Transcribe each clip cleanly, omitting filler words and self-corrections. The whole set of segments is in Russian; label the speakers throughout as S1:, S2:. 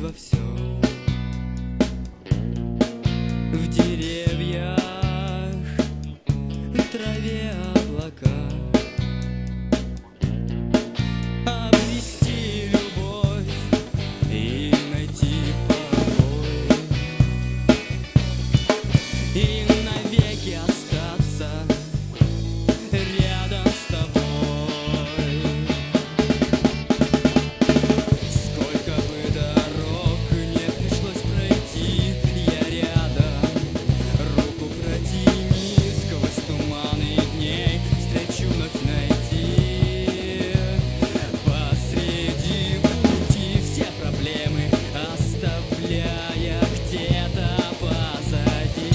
S1: во всем, в деревьях, в траве, облаках. Обрести любовь и найти покой, и навеки остаться рядом с тобой. Сколько бы дорог не пришлось пройти, я рядом. Руку протяни, сквозь туманы дней встречу вновь найти. Посреди пути все проблемы оставляя где-то позади.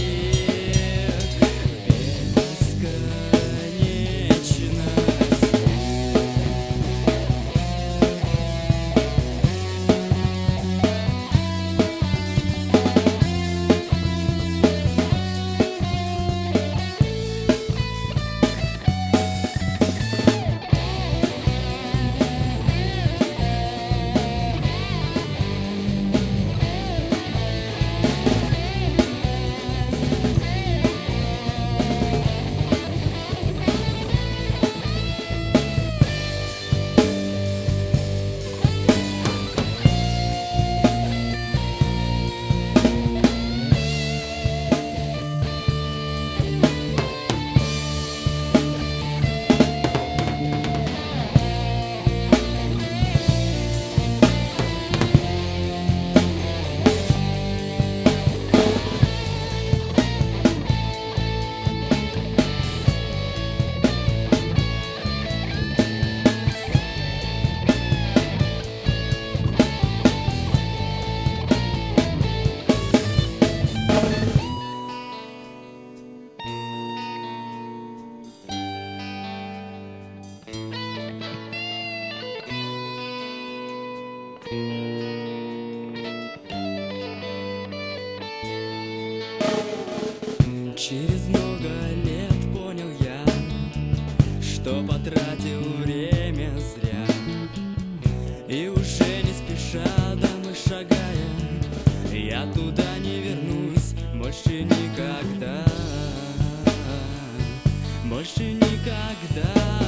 S1: Через много лет понял я, что потратил время зря, и уже не спеша домой шагая, я туда не вернусь больше никогда, больше никогда.